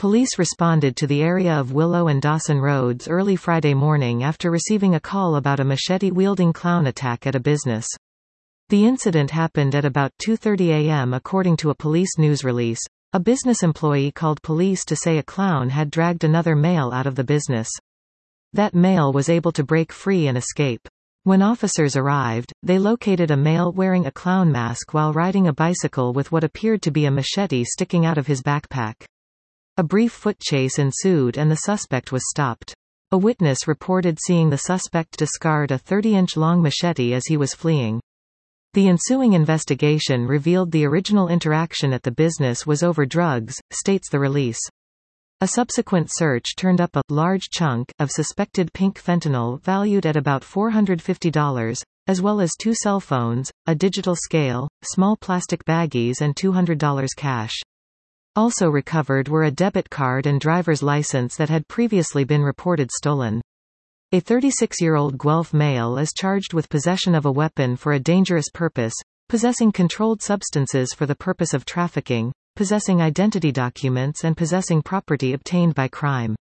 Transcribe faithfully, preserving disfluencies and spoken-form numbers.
Police responded to the area of Willow and Dawson Roads early Friday morning after receiving a call about a machete-wielding clown attack at a business. The incident happened at about two thirty a m according to a police news release. A business employee called police to say a clown had dragged another male out of the business. That male was able to break free and escape. When officers arrived, they located a male wearing a clown mask while riding a bicycle with what appeared to be a machete sticking out of his backpack. A brief foot chase ensued and the suspect was stopped. A witness reported seeing the suspect discard a thirty-inch long machete as he was fleeing. The ensuing investigation revealed the original interaction at the business was over drugs, states the release. A subsequent search turned up a large chunk of suspected pink fentanyl valued at about four hundred fifty dollars, as well as two cell phones, a digital scale, small plastic baggies and two hundred dollars cash. Also recovered were a debit card and driver's license that had previously been reported stolen. A thirty-six-year-old Guelph male is charged with possession of a weapon for a dangerous purpose, possessing controlled substances for the purpose of trafficking, possessing identity documents and possessing property obtained by crime.